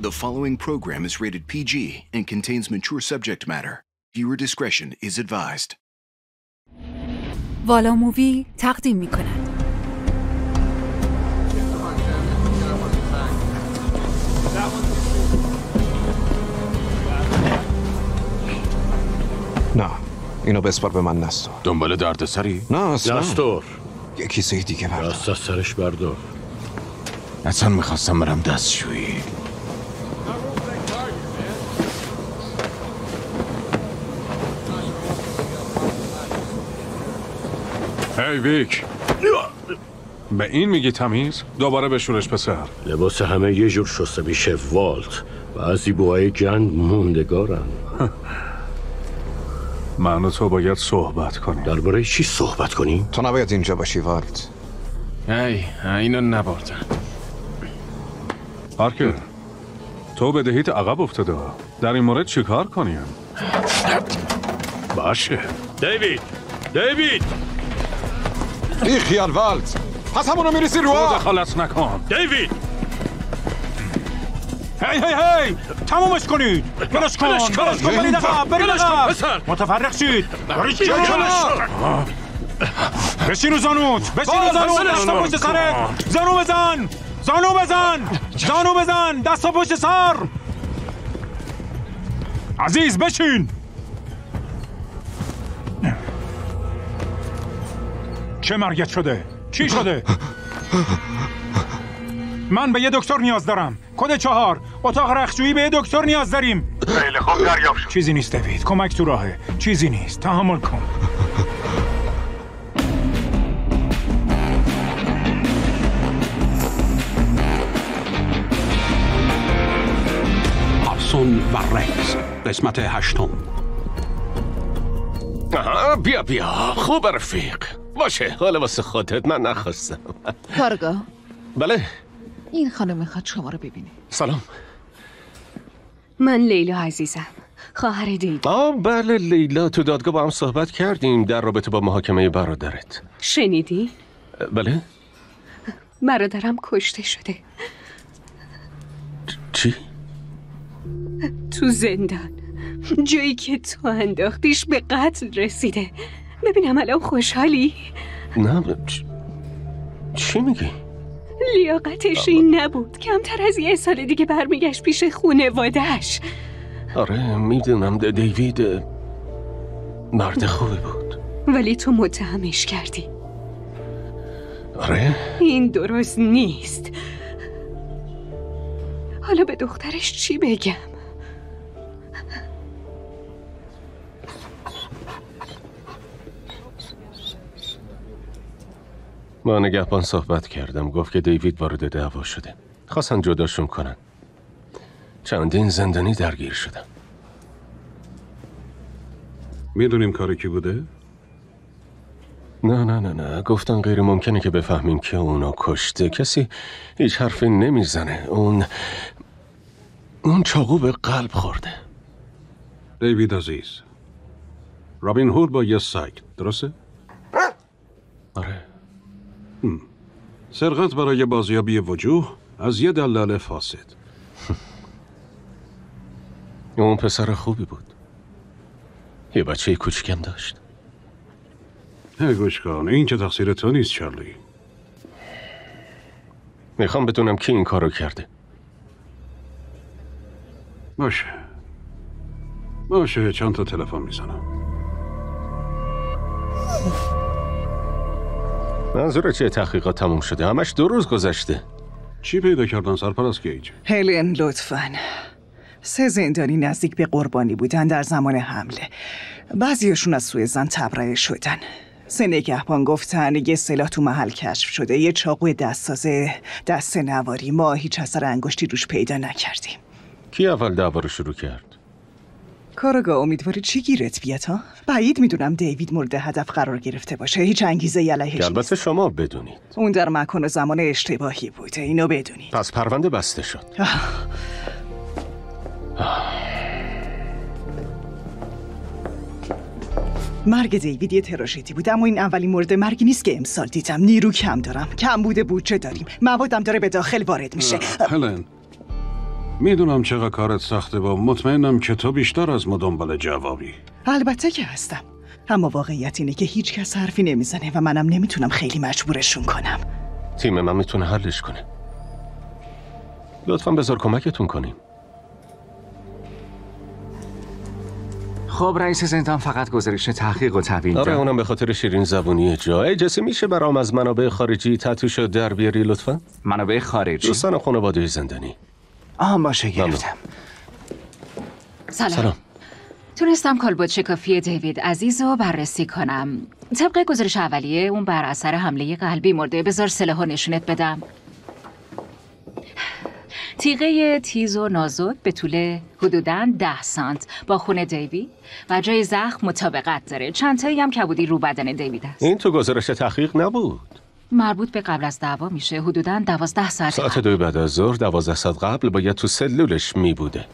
The following program is rated PG and contains mature subject matter. Viewer discretion is advised. والا مووی تقدیم می‌کند. نه اینو بسپار به من نستور. دنبال دردسری؟ نه اصلا نستور یه کیسه دیگه بردار. دست از سرش بردار. اصلا میخواستم برم دستشویی. هی ویک، به این میگی تمیز؟ دوباره بشورش پسر. لباس همه یه جور شسته میشه والت. بعضی بوهای جنگ موندگارن. من و تو باید صحبت کنیم. درباره چی صحبت کنیم؟ تو نباید اینجا باشی والت. اینو نبردن. پارکر، تو بدهیت عقب افتاده. در این مورد چی کار کنیم؟ باشه. دیوید بی خیال والت، پس همونو میریسی رو تو دخالت نکن. دیوید هی تمومش کنید. بلش کن برید عقب. متفرق شید. بشین رو زانوت دستا پشت سرت. زانو بزن دستا پشت سر. عزیز بشین. چه مرگت شده؟ چی شده؟ من به یه دکتر نیاز دارم. کد 4، اتاق رختجویی، به یه دکتر نیاز داریم. خیلی خوب دریافت شد. چیزی نیست دوید، کمک تو راهه. چیزی نیست، تحمل کن. هابسون و رکس، قسمت 8. بیا خوب رفیق. باشه، حالا واسه خودت، من نخواستم. کارگاه. بله. این خانم میخواد شما رو ببینه. سلام. من لیلا عزیزم، خواهر دیوید. بله لیلا، تو دادگاه با هم صحبت کردیم در رابطه با محاکمه برادرت. شنیدی؟ بله. برادرم کشته شده. چی؟ تو زندان، جایی که تو انداختیش به قتل رسیده. ببینم الان خوشحالی؟ نه چی میگی؟ لیاقتش این نبود. کمتر از 1 سال دیگه برمیگشت پیش خونواده‌اش. آره میدونم، دیوید مرد خوبی بود. ولی تو متهمش کردی. آره؟ این درست نیست. حالا به دخترش چی بگم؟ با نگهبان صحبت کردم، گفت که دیوید وارد دعوا شده. خواستن جداشون کنن. چندین زندانی درگیر شدن. میدونیم کاری کی بوده؟ نه گفتن غیر ممکنه که بفهمیم که اونو کشته. کسی هیچ حرفی نمیزنه. اون چاقو به قلب خورده. دیوید عزیز، رابین هود با یه سگ، درسته؟ آره. سرقت برای بازیابی وجوه از یه دلال فاسد. اون پسر خوبی بود. یه بچه کوچکم داشت. گوش کن، این که تقصیر تو نیست چارلی. میخوام بدونم کی این کارو کرده. باشه چند تا تلفن میزنم. منظور چه؟ تحقیقات تموم شده؟ همش 2 روز گذشته. چی پیدا کردن سرپرست گیج؟ هلن لطفاً. 3 زندانی نزدیک به قربانی بودن در زمان حمله. بعضیشون از سوی زن تبرئه شدن. 3 نگهبان گفتن یه سلاح تو محل کشف شده، یه چاقوی دستسازه، دسته نواری. ما هیچ اثر انگشتی روش پیدا نکردیم. کی اول دعوا رو شروع کرد؟ کارگاه، امیدواری چی گیرت بیاد ها؟ بعید میدونم دیوید مورد هدف قرار گرفته باشه. هیچ انگیزه علیهش نیست. البته شما بدونید اون در مکان و زمان اشتباهی بوده، اینو بدونید. پس پرونده بسته شد. مرگ دیوید یه تراژدی بود، اما این اولین مورد مرگی نیست که امسال دیدم. نیرو کم دارم، کم بوده بودجه داریم، موادم داره به داخل وارد میشه. هلن میدونم چقدر کارت سخته و مطمئنم که تو بیشتر از ما دنبال جوابی. البته که هستم، اما واقعیت اینه که هیچ کس حرفی نمیزنه و منم نمیتونم خیلی مجبورشون کنم. تیم من میتونه حلش کنه. لطفاً بذار کمکتون کنیم. خب رئیس زندان فقط گزارش تحقیق و تبیین آره اونم به خاطر شیرین زبونی جا. اجازه میشه برام از منابع خارجی تتوشو در بیاری لطفاً؟ منابع خارجی؟ دوستان خانواده زندانی. باشه گرفتم. سلام. تونستم کالبد شکافی دیوید عزیز رو بررسی کنم. طبق گزارش اولیه اون بر اثر حمله قلبی مرده. بذار سلاحو نشونت بدم. تیغه تیز و نازک به طول حدوداً 10 سانت با خون دیوید و جای زخم مطابقت داره. چند تایی هم کبودی رو بدن دیوید است. این تو گزارش تحقیق نبود. مربوط به قبل از دعوا میشه. حدوداً 12 ساعت. ساعت 2 بعد از ظهر 12 ساعت قبل باید تو سلولش می بوده.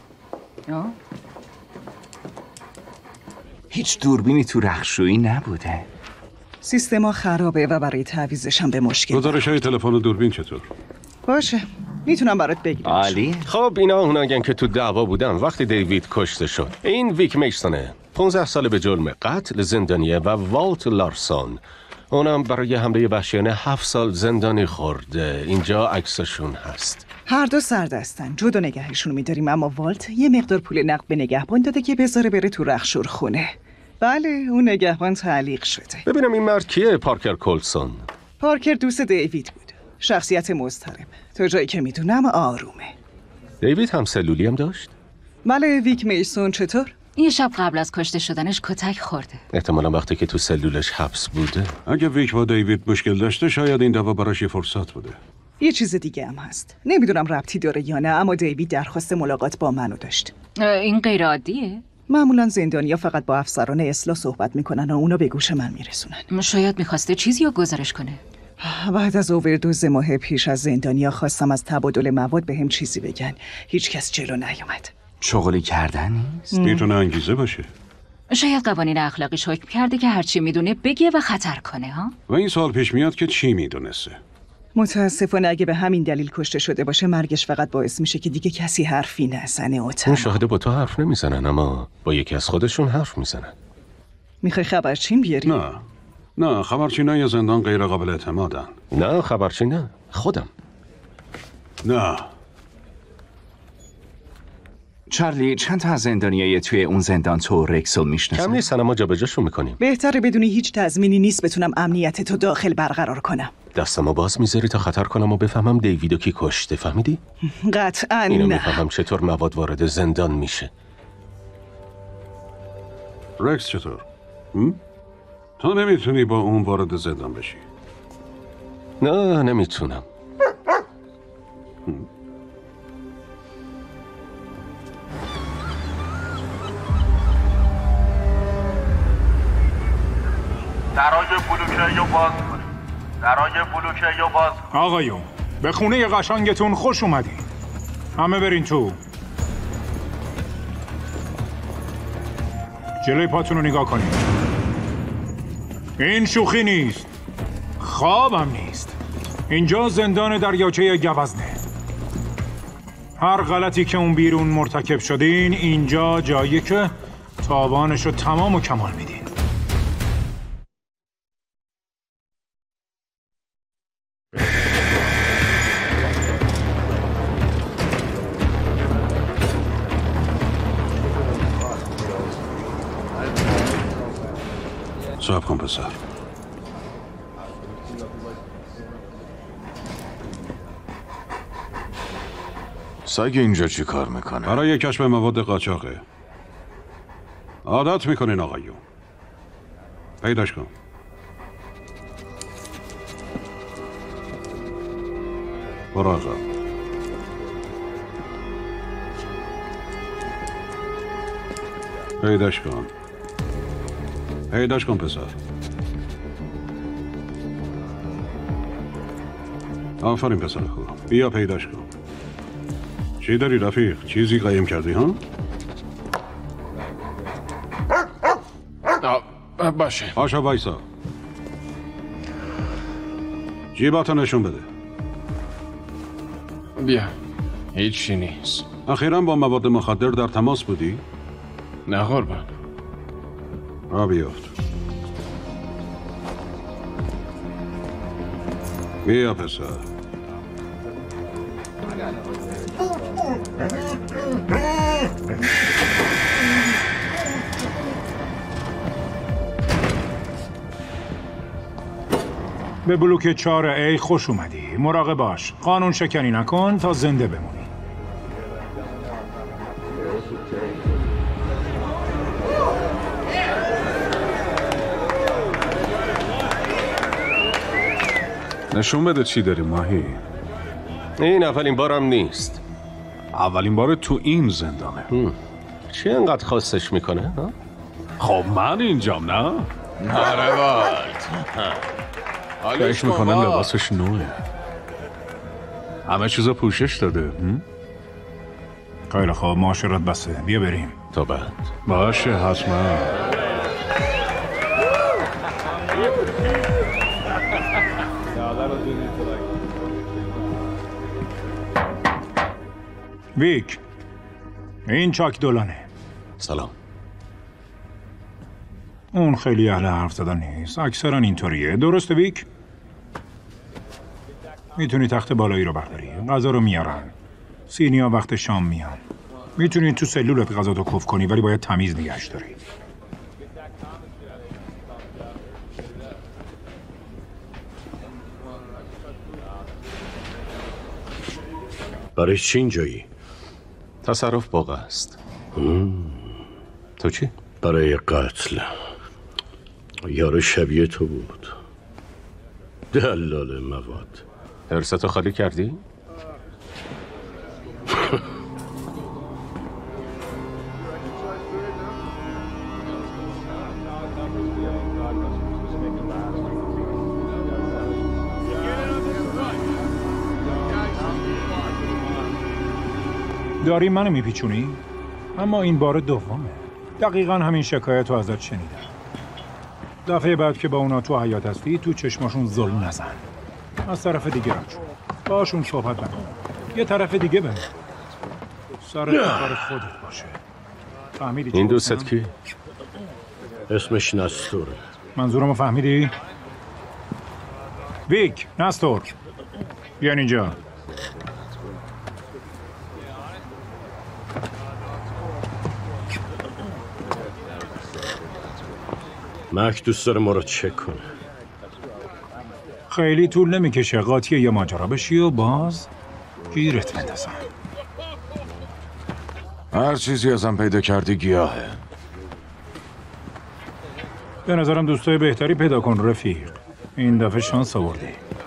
هیچ دوربینی تو رختشویی نبوده. سیستما خرابه و برای تعویضش هم به مشکل. گزارش‌های تلفن و دوربین چطور؟ باشه، میتونم برات بگیرم. عالی. خب اینا اوناین که تو دعوا بودن وقتی دیوید کشته شد. این ویک میسونه 15 سال به جرم قتل زندانیه و والت لارسون اونم برای حمله وحشیانه 7 سال زندانی خورده. اینجا عکسشون هست. هر دو سردستن. جدا نگهشون میداریم، اما والت یه مقدار پول نقد به نگهبان داده که بذاره بره تو رخشور خونه. بله اون نگهبان تعلیق شده. ببینم این مرد کیه؟ پارکر کولسون. پارکر دوست دیوید بود. شخصیت مضطرب. تا جایی که میدونم آرومه. دیوید هم سلولی هم داشت؟ بله. ویک میسون چطور؟ یه شب قبل از کشته شدنش کتک خورده. احتمالا وقتی که تو سلولش حبس بوده. اگه ویک با دیوید مشکل داشته شاید این دعوا براش یه فرصت بوده. یه چیز دیگه هم هست. نمیدونم ربطی داره یا نه، اما دیوید درخواست ملاقات با منو داشت. این غیر عادیه؟ معمولا زندانیا فقط با افسران اصلاح صحبت میکنن و اونا به گوش من میرسونن. شاید میخواسته چیزی رو گزارش کنه. بعد از اووردوز ماه پیش از زندانیا خواستم از تبادل مواد بهم چیزی بگن. هیچ کس جلو نیومد. شغلی کردن نیست؟ میتونه انگیزه باشه. شاید قوانین اخلاقیش حکم کرده که هرچی میدونه بگه و خطر کنه ها. و این سوال پیش میاد که چی میدونسته؟ متاسفانه اگه به همین دلیل کشته شده باشه مرگش فقط باعث میشه که دیگه کسی حرفی نزنه. اون شاهده با تو حرف نمیزنن اما با یکی از خودشون حرف میزنن. میخوای خبرچین بیاری؟ نه خبرچینای زندان غیر قابل اعتمادن. نه خبرچین نه، خودم. نه. چارلی چند تا از زندانیای توی اون زندان تو رکسل میشناسن؟ کم نیستن اما جابجاشون میکنیم. بهتره بدونی هیچ تضمینی نیست بتونم امنیت تو داخل برقرار کنم. دستمو باز میذاری تا خطر کنم و بفهمم دیویدو کی کشته، فهمیدی؟ قطعاً اینو نه. میفهمم چطور مواد وارد زندان میشه. رکس چطور؟ تو نمیتونی با اون وارد زندان بشی. نه نمیتونم. درای بلوکه باز کنید. درای بلوکه باز کنید. آقایون به خونه قشنگتون خوش اومدین. همه برین تو. جلوی پاتون رو نگاه کنید. این شوخی نیست. خوابم نیست. اینجا زندان دریاچه گوزنه. هر غلطی که اون بیرون مرتکب شدین اینجا جایی که تاوانش رو تمام و کمال میدین. صاحب کن پسر. سگ اینجا چی کار میکنه؟ برای کشف مواد قاچاقه. عادت میکنین آقایون. پیداش کن. برو آقا. پیداش کن. پیداش کن پسر. آفرین پسر خوب. بیا پیداش کن. چی داری رفیق؟ چیزی قایم کردی ها؟ باشه. آشا وایسا. جیباتو نشون بده. بیا. هیچی نیست. اخیراً با مواد مخدر در تماس بودی؟ نه قربان. بیافت. بیا پسر. به بلوک 4A خوش اومدی. مراقب باش. قانون شکنی نکن تا زنده بمونی. نشون بده چی داری ماهی. این اولین بارم نیست. اولین بار تو این زندانه. چی انقدر خواستش میکنه؟ خب من اینجام نه؟ آره والت. فکر میکنم لباسش نوعه. همه چیزا پوشش داده. خیلی خوب، معاشرت بسته. بیا بریم. تا بعد. باشه حتما. ویک، این چاک دولانه. سلام. اون خیلی اهل حرف زدن نیست. اکثرا اینطوریه. درسته ویک؟ میتونی تخت بالایی رو برداری. غذا رو میارن. سینیا وقت شام میان. میتونی تو سلولت غذا تو کف کنی، ولی باید تمیز نگهش داری. برای چی اینجایی؟ تصرف باغ است. تو چی؟ برای قتل. یارو شبیه تو بود. دلال مواد. حرستو خالی کردی؟ داری منو میپیچونی؟ اما این بار دومه. دقیقا همین شکایت رو ازت شنیدم. دفعه بعد که با اونا تو حیات هستی تو چشماشون ظلم نزن. از طرف دیگه رد شو. باشون صحبت نکن. یه طرف دیگه بره. سر کار خودت باشه. فهمیدی؟ این دوستت کی؟ اسمش نستوره. منظورمو فهمیدی؟ ویک، نستور. بیان اینجا. مک دوست داره ما رو چک کنه. خیلی طول نمیکشه قاطی یه ماجرا بشی و باز گیرت بندازم. هر چیزی ازم پیدا کردی گیاهه. به نظرم دوستای بهتری پیدا کن رفیق. این دفعه شانس آوردی.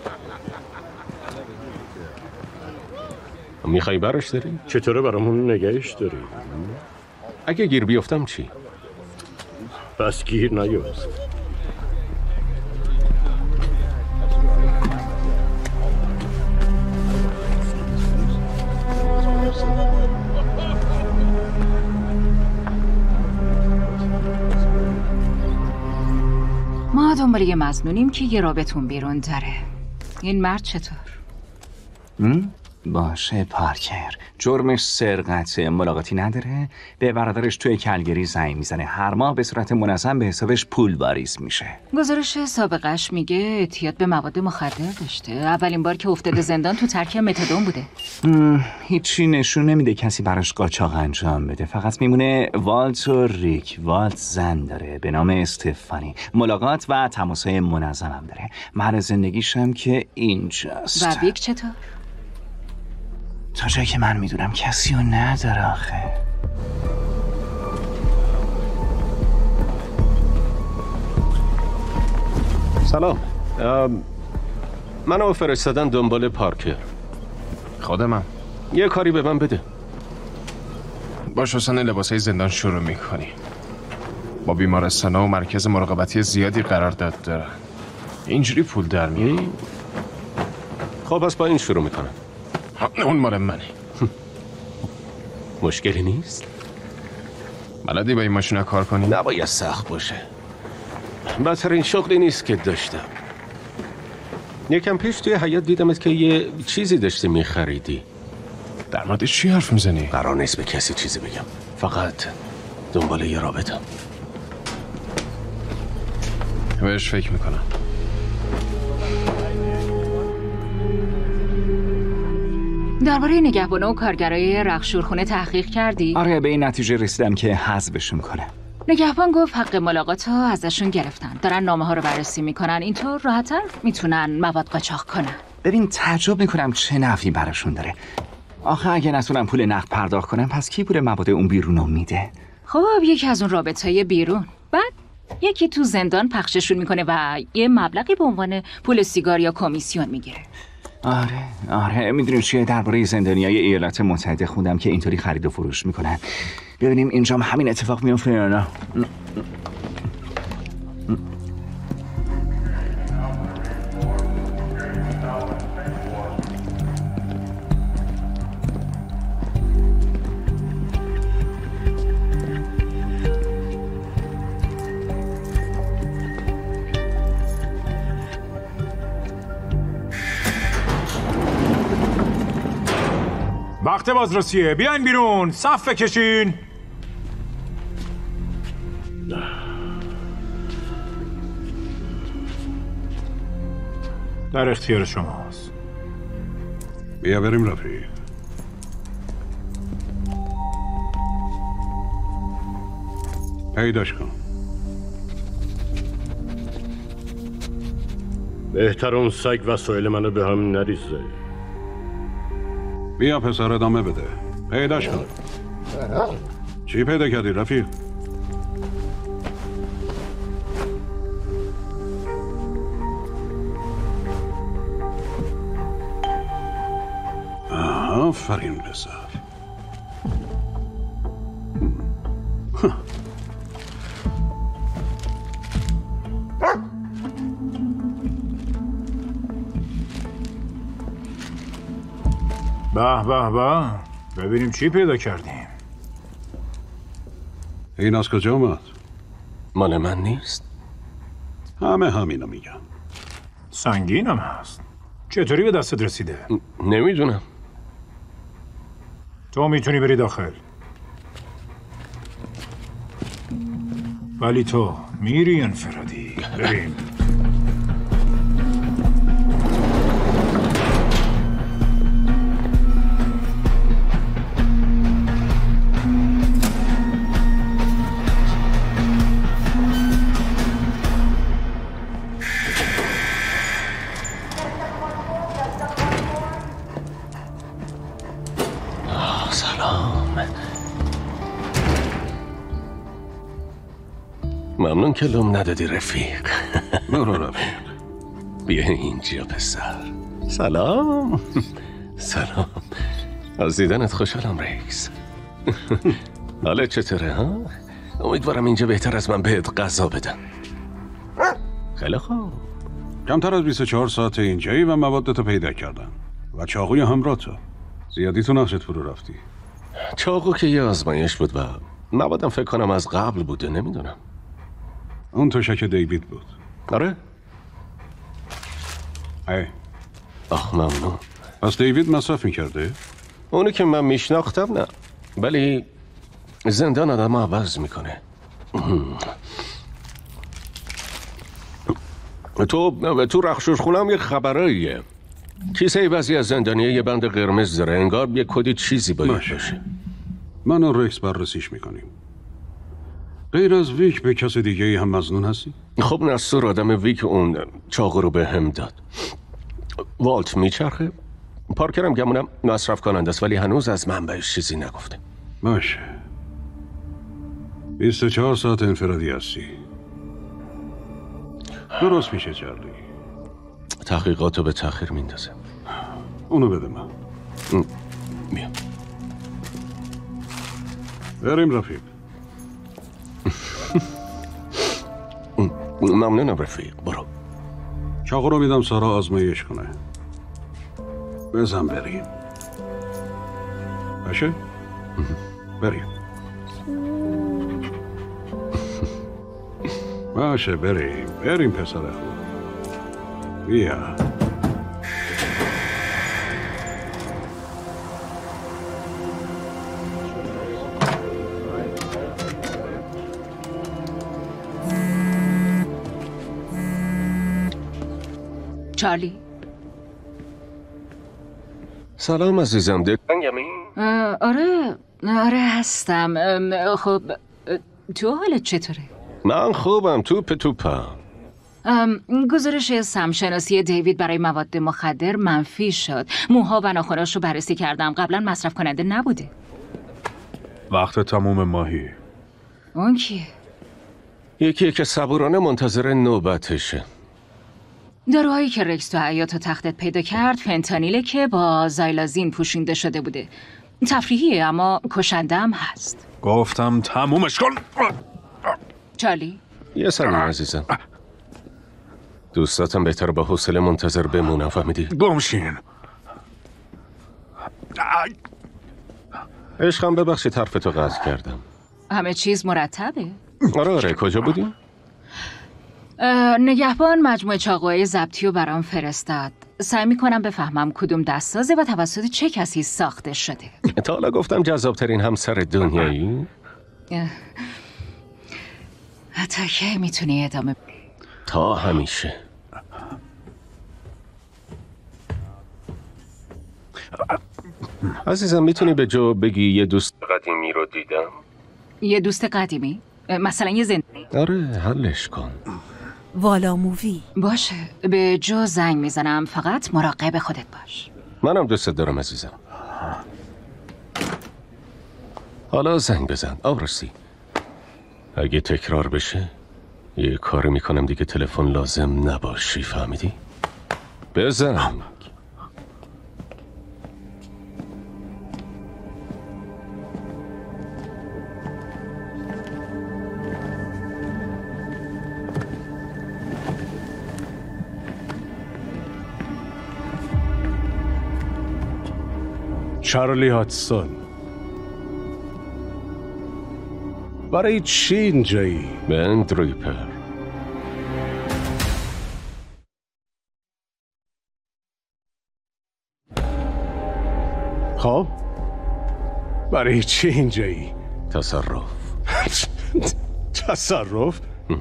میخوای برش داری؟ چطوره برامون نگهش داری؟ اگه گیر بیفتم چی؟ پس گیر نیفت. ما دنبال یه مظنونیم که یه رابطون بیرون داره. این مرد چطور؟ باشه پارکر. جرمش سرقته. ملاقاتی نداره. به برادرش توی کلگری زنگ میزنه. هر ماه به صورت منظم به حسابش پول واریز میشه. گزارش سابقش میگه اعتیاد به مواد مخدر داشته. اولین بار که افتاده زندان تو ترک متادون بوده. هیچی نشون نمیده کسی براش قاچاق انجام بده. فقط میمونه والت و ریک. والت زن داره به نام استفانی. ملاقات و تماسای منظم هم داره. محل زندگیش هم که اینجاست. و ریک چطور؟ تا جایی که من میدونم کسی رو نداره آخه. سلام. منو فرستادن دنبال پارکر. خودمم. یه کاری به من بده. با شستن لباسای زندان شروع میکنی. با بیمارستانا و مرکز مراقبتی زیادی قرارداد دارن. اینجوری پول در میاری؟ خب پس با این شروع میکنم. اون مال منه. مشکلی نیست؟ بلدی با این ماشینا کار کنی؟ نباید سخت باشه. بدترین شغلی نیست که داشتم. یکم پیش توی حیاط دیدمت که یه چیزی داشتی میخریدی. در مورد چی حرف میزنی؟ قرار نیست به کسی چیزی بگم. فقط دنبال یه رابطم. بهش فکر میکنم. درباره نگهبانا و کارگرای رخشورخونه تحقیق کردی؟ آره، به این نتیجه رسیدم که حذفشون کنه. نگهبان گفت حق ملاقات ها ازشون گرفتن. دارن نامه ها رو بررسی میکنن. اینطور راحت‌تر میتونن مواد قاچاق کنن. ببین تعجب میکنم چه نفعی براشون داره. آخه اگه نتونم پول نقد پرداخت کنم پس کی پول مواد اون بیرونو میده؟ خب یکی از اون رابطهای بیرون. بعد یکی تو زندان پخششون میکنه و یه مبلغی به عنوان پول سیگار یا کمیسیون میگیره. آره میدونیم چیه؟ درباره زندانیای ایالات متحده خوندم که اینطوری خرید و فروش میکنن. ببینیم اینجا همین اتفاق میفته یا نه. وقت بازرسیه، بیاین بیرون، صف بکشین. در اختیار شماست. بیا بریم رفیق. پیداش کن. بهتر اون سگ وسایل منو به هم نریزه. بیا پسر ادامه بده. پیداش کن. چی پیدا کردی رفیق؟ آفرین پسر. به به به، ببینیم چی پیدا کردیم. این از کجا اومد؟ مال من نیست. همه همینو میگن. سنگینم هست. چطوری به دستت رسیده؟ نمیدونم. تو میتونی بری داخل، ولی تو میری انفرادی. بریم. ممنون که لوم ندادی رفیق. برو رفیق. بیا اینجا پسر. سلام. سلام. از دیدنت خوشحالم ریکس. حالت چطوره ها؟ امیدوارم اینجا بهتر از من بهت غذا بدن. خیلی خوب. کمتر از 24 ساعت اینجایی و موادتو پیدا کردن و چاقوی همراه تو. زیادی تو نقشت فرو رفتی. چاقو که یه آزمایش بود و موادم فکر کنم از قبل بوده، نمیدونم. اون تشک دیوید بود. آره؟ ای ممنون. پس دیوید مصرف میکرده؟ اونی که من میشناختم نه، ولی زندان آدم عوض میکنه. تو رخشورخونه‌ام یه خبراییه. کیسه بعضی از زندانیه یه بند قرمز داره، انگار یه کدی چیزی باید باشه. من و رکس بررسیش میکنیم. غیر از ویک به کس دیگه ای هم مظنون هستی؟ خب نصور آدم ویک اون چاقو رو به هم داد. والت میچرخه. پارکرم گمونم مصرف کننده است ولی هنوز از منبعش چیزی نگفته. باشه. 24 ساعت انفرادی هستی. درست میشه چارلی. تحقیقاتو به تأخیر میندازه. اونو بده من. بیا. بریم رفیق. ممنونم رفیق، برو. چاقو رو میدم سارا آزمایش کنه. بزن بریم. باشه؟ بریم. باشه بریم پسر خوب. بیا. چارلی؟ سلام عزیزم. آره هستم. خب تو حالت چطوره؟ من خوبم. توپم. گزارش سمشناسی دیوید برای مواد مخدر منفی شد. موها و ناخناش رو بررسی کردم. قبلا مصرف کننده نبوده. وقت تموم ماهی. اون کیه؟ یکی که صبورانه منتظر نوبتشه. داروهایی که رکس تو حیاط و تختت پیدا کرد فنتانیله که با زایلازین پوشونده شده بوده. تفریحیه اما کشنده هم هست. گفتم تمومش کن. چارلی؟ یه سلام عزیزم. دوستاتم بهتر با حوصله منتظر بمونم. فهمیدی؟ گمشین. عشقم ببخشید حرفتو قطع کردم. همه چیز مرتبه؟ آره کجا بودیم؟ نگهبان مجموعه چاقوهای ضبطی رو برام فرستاد. سعی میکنم بفهمم کدوم دستسازه و توسط چه کسی ساخته شده. تا حالا گفتم جذابترین همسر دنیایی؟ تا کی میتونی ادامه؟ تا همیشه. عزیزم میتونی به جو بگی یه دوست قدیمی رو دیدم؟ یه دوست قدیمی؟ مثلا یه زندانی؟ آره حلش کن. والا مووی. باشه به جو زنگ میزنم. فقط مراقب خودت باش. منم دوستت دارم عزیزم. حالا زنگ بزن. آبرسی اگه تکرار بشه یه کاری میکنم دیگه تلفن لازم نباشی. فهمیدی؟ بزن. چارلی هاتسون. برای چی اینجایی؟ من دریپر. خب برای چی اینجایی؟ تصرف. تصرف؟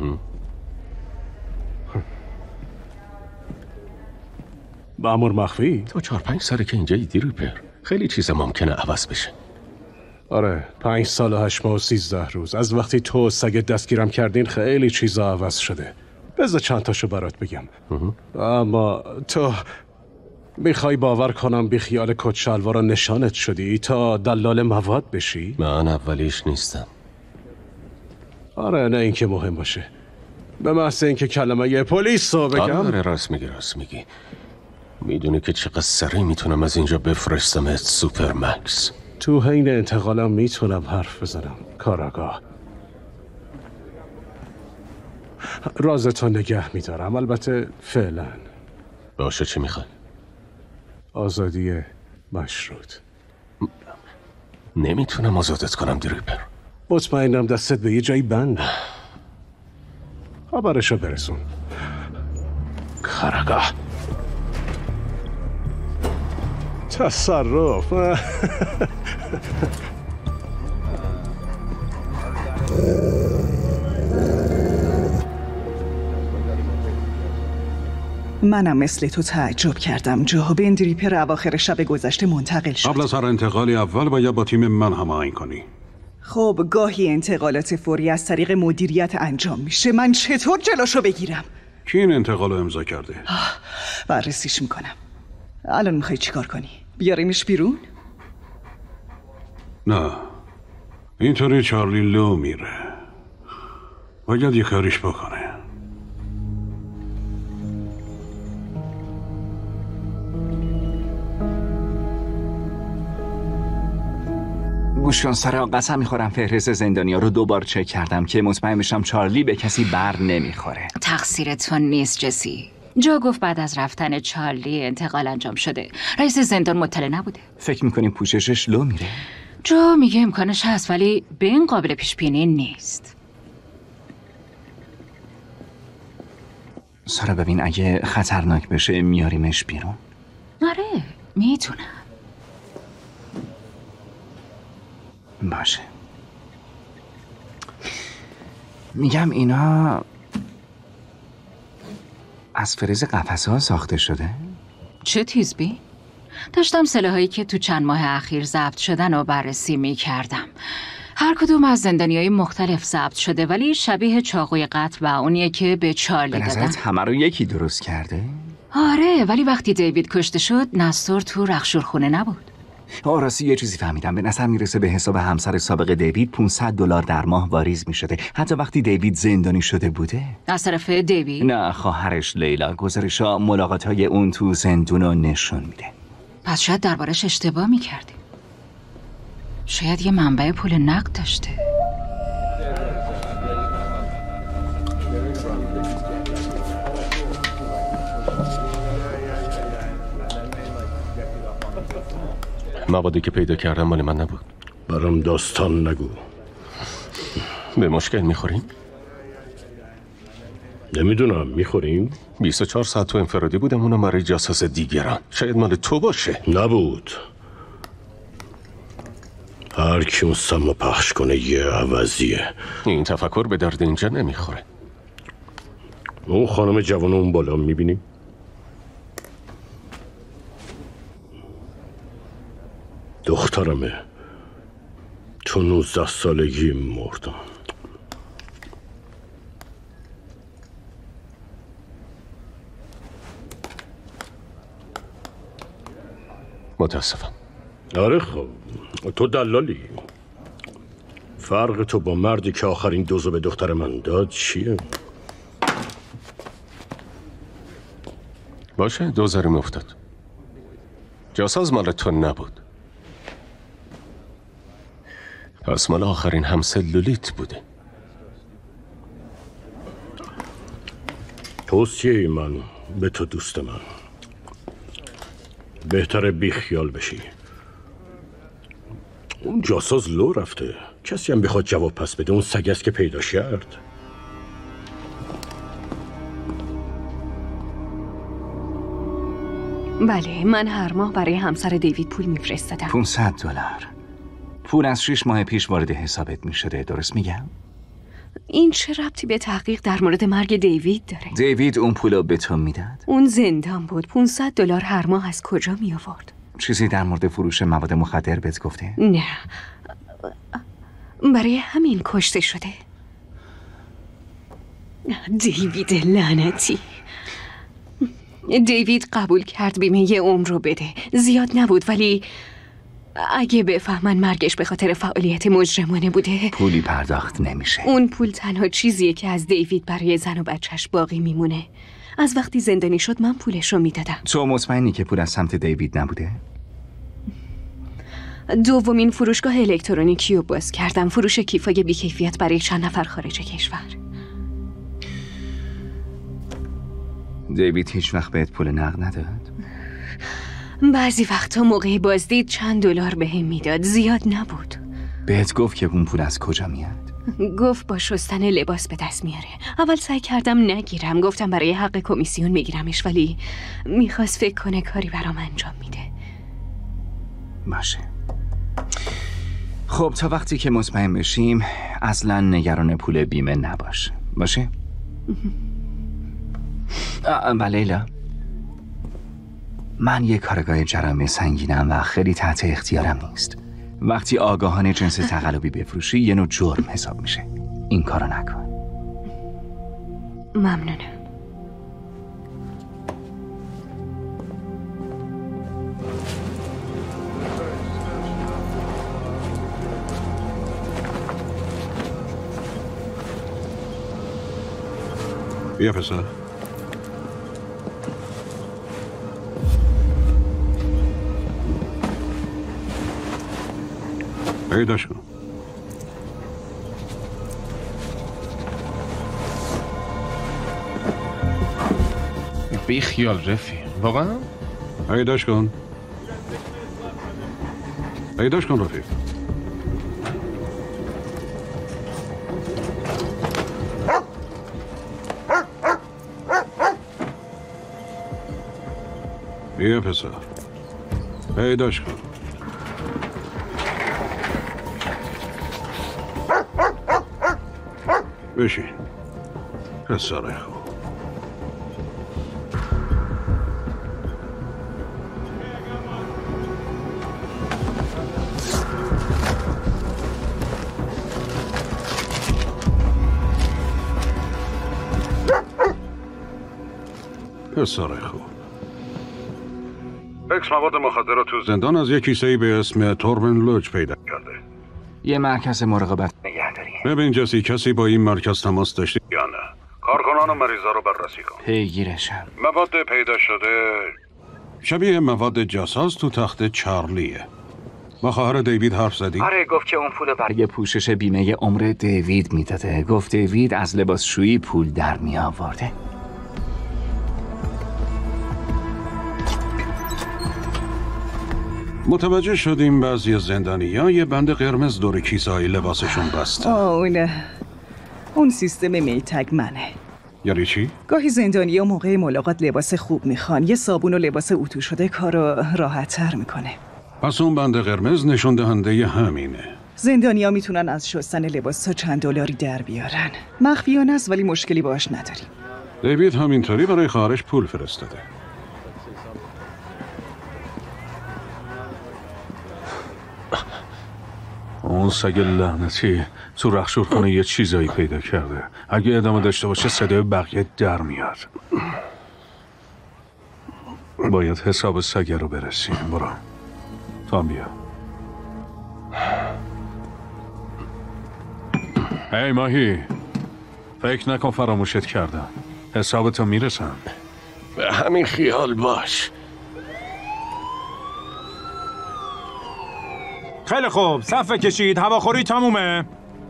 مأمور مخفی؟ تو 4-5 ساله که اینجایی دریپر. خیلی چیزا ممکنه عوض بشه. آره 5 سال و 8 ماه و 13 روز از وقتی تو سگ دستگیرم کردین خیلی چیزا عوض شده. بذار چند تاشو برات بگم. اما تو میخوای باور کنم بی خیال کت شلوارا نشانت شدی تا دلال مواد بشی؟ من اولیش نیستم. آره نه اینکه مهم باشه. به محض اینکه کلمه یه پلیس رو بگم. آره راست میگی. میدونی که چقدر سریع میتونم از اینجا بفرستمت سوپر مکس. تو حین انتقالم میتونم حرف بزنم کاراگاه. رازتو نگه میدارم البته فعلا. باشه چی میخوای؟ آزادی مشروط. نمیتونم آزادت کنم دریپر. مطمئنم دستت به یه جایی بنده. خبرشو برسون. کاراگاه. تصرف. منم مثل تو تعجب کردم. جو بن دریپر اواخر شب گذشته منتقل شد. قبل از هر انتقالی اول باید با تیم من هماهنگ کنی. خب گاهی انتقالات فوری از طریق مدیریت انجام میشه. من چطور جلوشو بگیرم؟ کی این انتقال رو امضا کرده؟ بررسیش میکنم. الان میخوای چیکار کنی؟ بیاریمش بیرون؟ نه اینطوری چارلی لو میره. باید یه کاریش بکنه. گوش کن سارا، قسم میخورم فهرست زندانیا رو 2 بار چک کردم که مطمئن بشم چارلی به کسی بر نمیخوره. تقصیر تو نیست جسی. جو گفت بعد از رفتن چارلی انتقال انجام شده. رئیس زندان مطلع نبوده. فکر میکنی پوششش لو میره؟ جو میگه امکانش هست ولی به این قابل پیش بینی نیست. سارا ببین اگه خطرناک بشه میاریمش بیرون. آره میتونم. باشه. میگم اینا از فلز قفسه‌ها ساخته شده؟ چه تیزبین؟ داشتم سلاحایی که تو چند ماه اخیر ضبط شدن رو بررسی می کردم. هر کدوم از زندانیای مختلف ضبط شده ولی شبیه چاقوی قتل و اونیه که به چارلی دادن. به نظرت همه رو یکی درست کرده؟ آره، ولی وقتی دیوید کشته شد نستور تو رخشورخونه نبود. راستی یه چیزی فهمیدم. به نظر میرسه به حساب همسر سابق دیوید $500 در ماه واریز میشده، حتی وقتی دیوید زندانی شده بوده. از طرف دیوید؟ نه، خواهرش لیلا. گزارش‌ها ملاقات‌های اون تو زندون رو نشون میده. پس شاید دربارش اشتباه میکردی. شاید یه منبع پول نقد داشته. موادی که پیدا کردم مال من نبود. برام داستان نگو. به مشکل میخوریم؟ نمیدونم. میخوریم؟ 24 ساعت تو انفرادی بودم، اونم برای جاساس دیگران. شاید مال تو باشه. نبود. هر کی اون سمو پخش کنه یه عوضیه. این تفکر به درد اینجا نمیخوره. اون خانم جوان اون بالا میبینی؟ دخترمه. تو 19 سالگی مردم. متاسفم. آره خب تو دلالی. فرق تو با مردی که آخرین دوزو به دختر من داد چیه؟ باشه، دوزاریم افتاد. جاساز مال تو نبود. پس مال آخرین همسلولیت بوده. توصیه من به تو دوست من، بهتره بی خیال بشی. اون جاساز لو رفته. کسی هم بخواد جواب پس بده اون سگ است که پیداش کرد. بله، من هر ماه برای همسر دیوید پول میفرستادم. $500. پول از 6 ماه پیش وارد حسابت میشده، درست میگم؟ این چه ربطی به تحقیق در مورد مرگ دیوید داره؟ دیوید اون پولو به تو میداد؟ اون زندان بود. $500 هر ماه از کجا می آورد؟ چیزی در مورد فروش مواد مخدر بهت گفته؟ نه، برای همین کشته شده. دیوید لعنتی. دیوید قبول کرد بیمه یه عمر رو بده. زیاد نبود ولی اگه بفهمن مرگش به خاطر فعالیت مجرمانه بوده پولی پرداخت نمیشه. اون پول تنها چیزیه که از دیوید برای زن و بچهش باقی میمونه. از وقتی زندانی شد من پولش رو میدادم. تو مطمئنی که پول از سمت دیوید نبوده؟ دومین فروشگاه الکترونیکی رو باز کردم. فروش کیفای بیکیفیت برای چند نفر خارج کشور. دیوید هیچ وقت بهت پول نقد نداد؟ بعضی وقتا موقع بازدید چند $1 بهم میداد. زیاد نبود. بهت گفت که اون پول از کجا میاد؟ گفت با شستن لباس به دست میاره. اول سعی کردم نگیرم. گفتم برای حق کمیسیون میگیرمش، ولی میخواست فکر کنه کاری برام انجام میده. باشه. خب تا وقتی که مطمئن بشیم اصلا نگران پول بیمه نباش. باشه؟ لیلا، من یه کارگاه جرامی سنگینم و خیلی تحت اختیارم نیست. وقتی آگاهانه جنس تقلبی بفروشی یه نوع جرم حساب میشه. این کارو نکن. ممنونم. بیا پسر. پیدا شو. بی خیال رفیق. واقعا؟ پیداش کن. پیداش کن رفیق. بیا پسر. پیداش کن. بشین. پسر خوب. پسر خوب. اکس مواد مخدر رو تو زندان از یک کیسه‌ای به اسم توربن لوج پیدا کرده. یه مرکز مراقبت نگهداری. ببین جسی، کسی با این مرکز تماس داشته یا نه؟ کارکنان و مریضا رو بررسی کن. پیگیرشم. مواد پیدا شده شبیه مواد جاساز تو تخت چارلیه. با خواهر دیوید حرف زدی؟ آره، گفت که اون پولو برای پوشش بیمه عمر دیوید میداده. گفت دیوید از لباسشویی پول در می آورده. متوجه شدیم بعضی زندانی‌ها یه بند قرمز دور کیسه‌های لباسشون بستن. اون سیستم میتگ منه. یعنی چی؟ گاهی زندانی‌ها موقع ملاقات لباس خوب میخوان. یه صابون و لباس اتو شده کارو راحت‌تر میکنه. پس اون بند قرمز نشون دهنده همینه. زندانی‌ها میتونن از شستن لباس تا چند دلاری در بیارن. مخفیانه است ولی مشکلی باهاش نداریم. دیوید همینطوری برای خواهرش پول فرستاده. اون سگ لعنتی تو رخشورخونه یه چیزایی پیدا کرده. اگه ادامه داشته باشه صدای بقیه در میاد. باید حساب سگ رو برسیم. برو تو بیا. هی ماهی، فکر نکن فراموشت کردم. حسابتو میرسم. به همین خیال باش. خیلی خوب، صفحه کشید. هواخوری تمومه.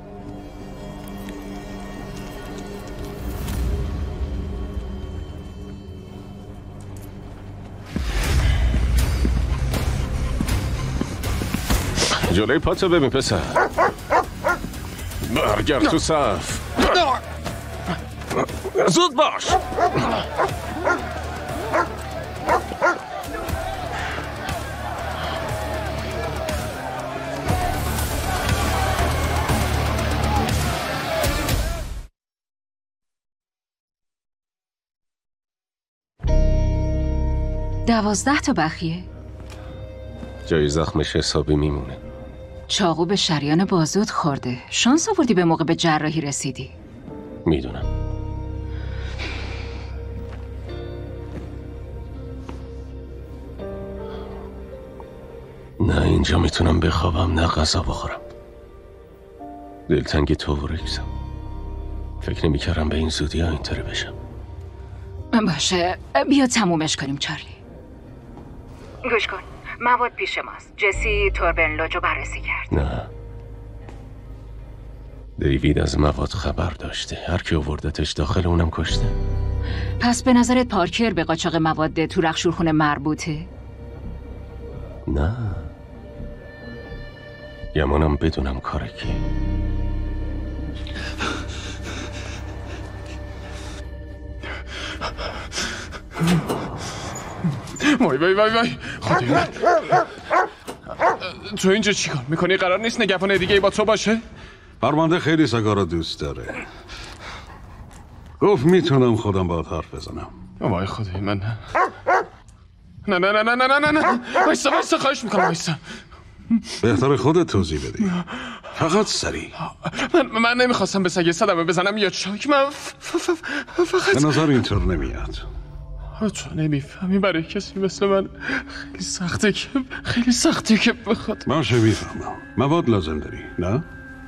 جلوی پاتو ببین پسر. برگرد تو صف. زود باش. دوازده تا بخیه. جای زخمش حسابی میمونه. چاقو به شریان بازوت خورده. شانس آوردی به موقع به جراحی رسیدی. میدونم. نه اینجا میتونم بخوابم نه غذا بخورم. دلتنگ تو و رکسم. فکر نمی‌کردم به این زودی ها اینطوری بشم. باشه، بیا تمومش کنیم چارلی. گوش کن، مواد پیش ماست. جسی توربن لوجو بررسی کرد. نه، دیوید از مواد خبر داشته. هر کی آوردتش داخل اونم کشته. پس به نظرت پارکر به قاچاق مواد تو رخشورخونه مربوطه؟ نه، گمانم بدونم کار کی. وای خدای من. تو اینجا چیکار میکنی؟ قرار نیست نگهبان دیگه ای با تو باشه؟ فرمانده خیلی سگا رو دوست داره. گفت میتونم خودم باهات حرف بزنم. وای خدای من. نه وایسا خواهش میکنم وایسا. بهتر خودت توضیح بدی. فقط سریع. من نمیخواستم به سگ صدمه بزنم یا چاک. من فقط به نظر اینطور نمیاد. تو نمیفهمی برای کسی مثل من خیلی سخته که بخواد. باشه میفهمم. مواد لازم داری نه؟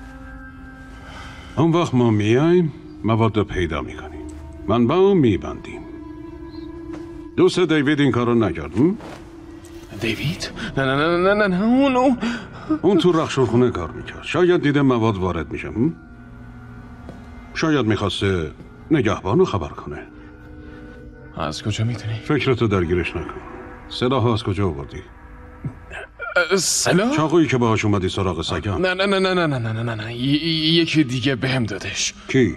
اون وقت ما میایم مواد رو پیدا میکنیم. منبع رو میبندیم. دوست دیوید این کارو نکرد. دیوید؟ نه اون تو رخشورخونه کار میکرد. شاید دیده مواد وارد میشه. شاید میخواسته نگهبان رو خبر کنه. از کجا میدونی؟ فکرتو درگیرش نکن. سلاح از کجا آوردی؟ سلاح؟ چاقویی که باهاش اومدی سراغ سگم. نه یکی دیگه بهم دادش. کی؟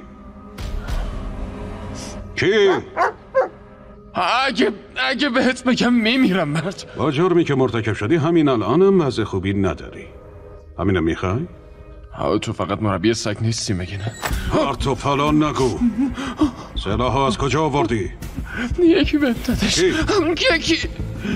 اگه بهت بگم میمیرم مرد. با جرمی که مرتکب شدی همین الانم مزه خوبی نداری. همینم میخوای؟ تو فقط مربی سگ نیستی مگه نه؟ پرت و پلان نگو. سلاح از کجا آوردی؟ یکی بهم دادش. کی؟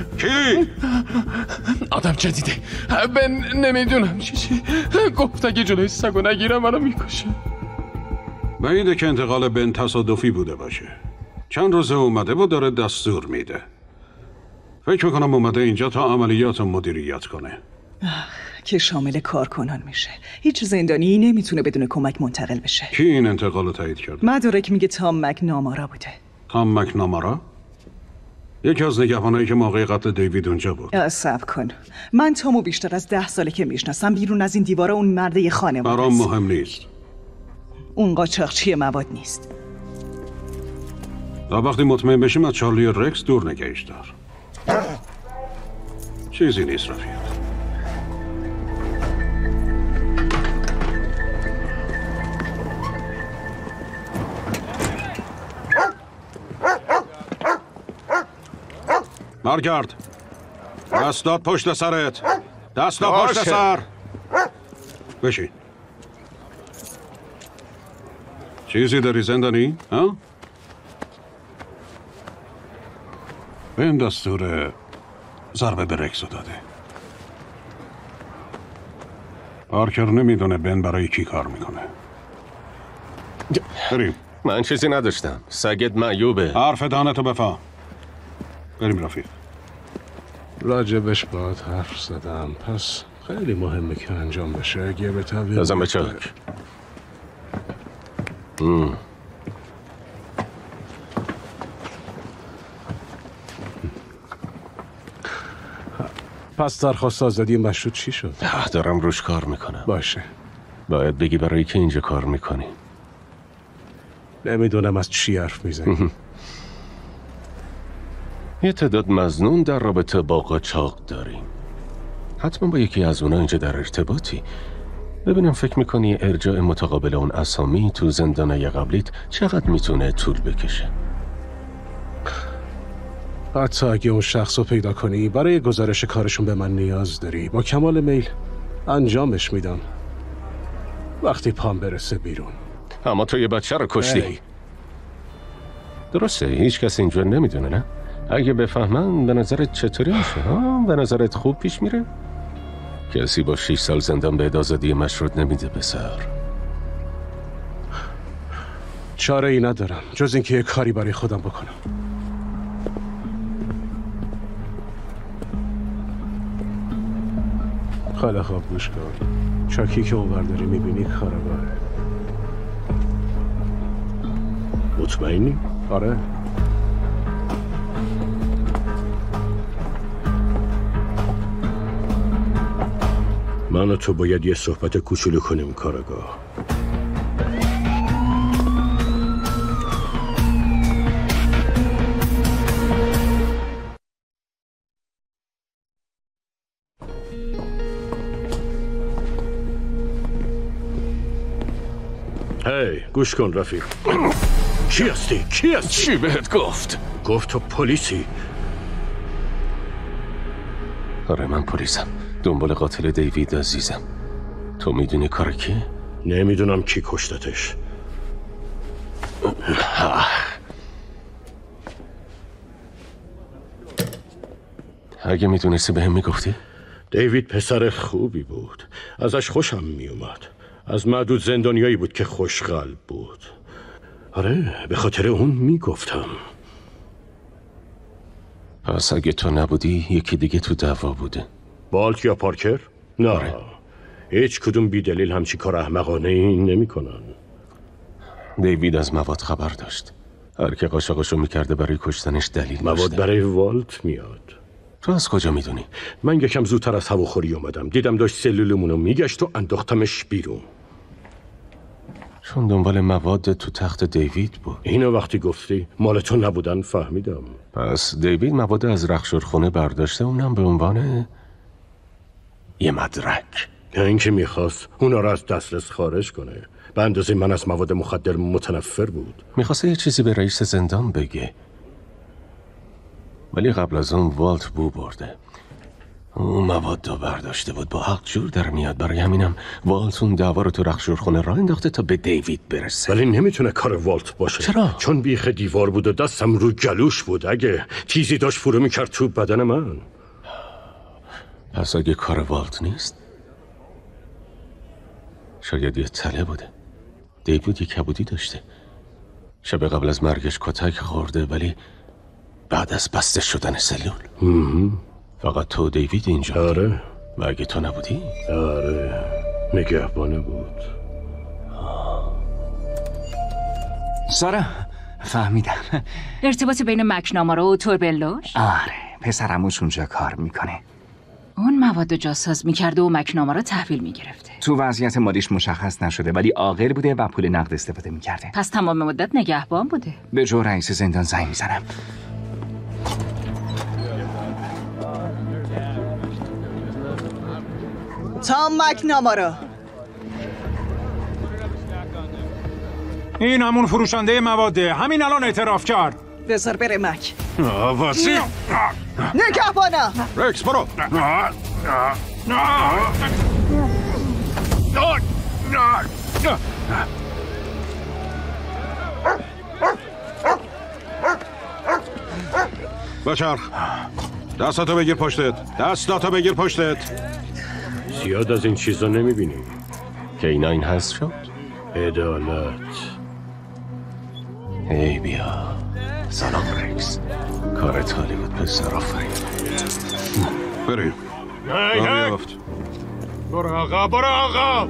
آدم جدیده. نمیدونم چی. گفت اگه جلوی سگو نگیرم منو میکشه. بعیده که انتقال بن تصادفی بوده باشه. چند روزه اومده و داره دستور میده. فکر میکنم اومده اینجا تا عملیات رو مدیریت کنه. که شامل کارکنان میشه. هیچ زندانی نمیتونه بدون کمک منتقل بشه. کی این انتقال رو تایید کرده؟ مدارک میگه تام مکنامارا بوده. تام مکنامارا؟ یکی از نگهبانایی که موقع قتل دیوید اونجا بود. صبر کن. من تامو بیشتر از 10 ساله که میشناسم. بیرون از این دیوارا اون مرد خانواده برام مهم نیست. اون قاچاقچی مواد نیست. تا وقتی مطمئن بشیم از چارلی رکس دور نگهش دار. چیزی نیست رفیق. برگرد. دستات پشت سرت. دستا پشت سر. بشین. چیزی داری زندانی؟ ها؟ این دستور ضربه به رکسو داده. پارکر نمیدونه بن برای کی کار میکنه. بریم. من چیزی نداشتم. سگت معیوبه. حرف دهنتو بفهم. بریم رفیق. راجبش باید حرف زدم، پس خیلی مهمه که انجام بشه. اگه به طبیعه لازم به چاک. پس درخواست آزادی مشروط چی شد؟ دارم روش کار میکنم. باشه. باید بگی برای که اینجا کار میکنی. نمیدونم از چی حرف میزنی. یه تعداد مظنون در رابطه با قاچاق داریم. حتما با یکی از اونا اینجا در ارتباطی. ببینم فکر میکنی ارجاع متقابل اون اسامی تو زندانه قبلیت چقدر میتونه طول بکشه؟ حتی اگه اون شخص رو پیدا کنی برای گزارش کارشون به من نیاز داری. با کمال میل انجامش میدم وقتی پام برسه بیرون. اما تو یه بچه رو کشتی. درسته هیچ کس اینجا نمیدونه نه؟ اگه بفهمن به نظرت چطوری میشه؟ به نظرت خوب پیش میره؟ کسی با 6 سال زندان به آزادی مشروط نمیده پسر. چاره ای ندارم جز اینکه یه کاری برای خودم بکنم. خیلی خواب گوش کن. چاکی که اونور داری میبینی کارگاهه. مطمئنی؟ آره. من و تو باید یه صحبت کوچولو کنیم کارگاه. هی گوش کن رفیق. کی هستی؟ کی هستی؟ چی بهت گفت؟ گفت تو پلیسی؟ آره من پلیسم. دنبال قاتل دیوید عزیزم. تو میدونی کار کیه؟ نمیدونم کی کشتتش. اگه میدونستی به هم میگفتی؟ دیوید پسر خوبی بود. ازش خوشم میومد. از معدود زندانیایی بود که خوشقلب بود. آره به خاطر اون میگفتم. پس اگه تو نبودی یکی دیگه تو دعوا بوده. بالت یا پارکر؟ نه آره. هیچ کدوم بی دلیل همچی کار احمقانه ای نمی کنن. دیوید از مواد خبر داشت. هر که قاچاقشو میکرده برای کشتنش دلیل مواد داشته. برای والت میاد. تو از کجا میدونی؟ من یکم زودتر از هواخوری اومدم. دیدم داشت سلولمونو میگشت و انداختمش بیرون. چون دنبال مواد تو تخت دیوید بود. اینو وقتی گفتی مال تو نبودن فهمیدم. پس دیوید مواد از رخشورخونه برداشته، اونم به عنوان یه مدرک. این که میخواست اونا رو از دسترس خارج کنه. به اندازه من از مواد مخدر متنفر بود. میخواسته یه چیزی به رئیس زندان بگه، ولی قبل از اون والت بو برده. اون مواد رو برداشته بود، با حق جور در میاد. برای همینم والت اون دعوا رو تو رخشورخونه راه انداخته تا به دیوید برسه. ولی نمیتونه کار والت باشه. چرا؟ چون بیخ دیوار بود و دستم رو گلوش بود. اگه تیزی داشت فرو میکرد تو بدن من. پس اگه کار والت نیست، شاید یه تله بوده. دیوید یه کبودی داشته. شب قبل از مرگش کتک خورده، ولی بعد از بسته شدن سلول. فقط تو دیوید اینجا. آره. و اگه تو نبودی؟ آره، نگهبانه بود. سارا، فهمیدم. ارتباط بین مکنامارا و توربلوش؟ آره، پسرموش اونجا کار میکنه. اون مواد جاساز میکرده و مکنامارا تحویل میگرفته. تو وضعیت مالیش مشخص نشده، ولی عاقل بوده و پول نقد استفاده میکرده. پس تمام مدت نگهبان بوده. به جو رئیس زندان زنگ میزنم. تام مکنامارا. این همون فروشنده مواده. همین الان اعتراف کرد. بذار بره مک. واسه نگهبانا. رکس برو. بچرخ. دستاتو بگیر پشتت. دستاتو بگیر پشتت. زیاد از این چیزا نمیبینی. که اینا این هست شد؟ عدالت. ای بیا. سلام رکس. کارت حالی بود پسر، آفرین. بریم. بیافت. برو آقا، برو آقا.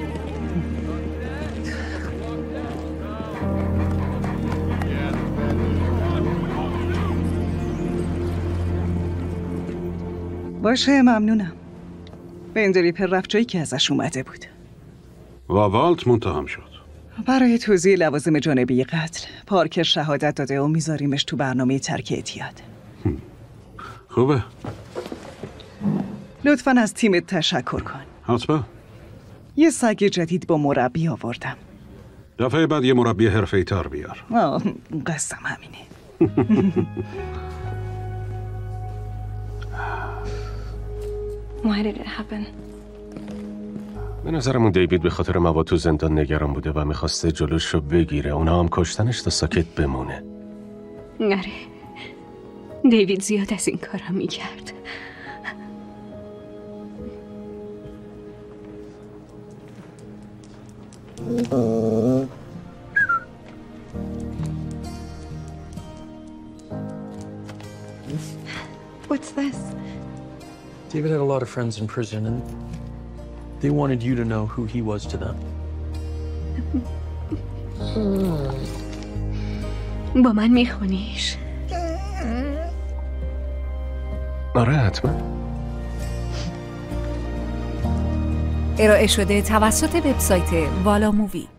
باشه، ممنونم. بندریپر رفت جایی که ازش اومده بود. و والت منتهم شد. برای توزیع لوازم جانبی قتل. پارکر شهادت داده و میذاریمش تو برنامه ترک اعتیاد. خوبه. لطفاً از تیمت تشکر کن. حتما. یه سگ جدید با مربی آوردم. دفعه بعد یه مربی حرفه‌ای تر بیار. قصدم همینه. Why did it happen? به نظرمون دیوید به خاطر مواد تو زندان نگران بوده و میخواسته جلوش رو بگیره. اونا هم کشتنش تا ساکت بمونه. آره، دیوید زیاد از این کارا میکرد. What's this? David had a lot of friends in prison, and they wanted you to know who he was to them. با من میخونیش؟ آره حتما. ارائه شده توسط وبسایت والا مووی.